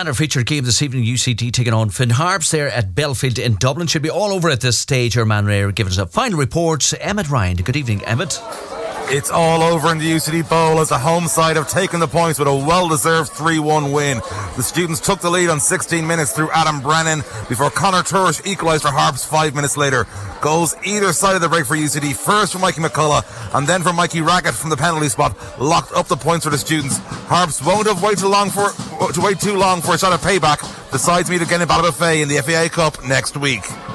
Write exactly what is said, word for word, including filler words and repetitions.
standard featured game this evening. U C D taking on Finn Harps there at Belfield in Dublin. Should be all over at this stage. Our man Ray giving us a final report. Emmett Ryan. Good evening, Emmett. It's all over in the U C D Bowl as the home side have taken the points with a well-deserved three one win. The students took the lead on sixteen minutes through Adam Brennan before Conor Turish equalised for Harps five minutes later. Goals either side of the break for U C D. First from Mikey McCullough and then from Mikey Raggett from the penalty spot locked up the points for the students. Harps won't have waited too long for to wait too long for a shot at payback. The sides meet again in Ballybofey in the F A I Cup next week.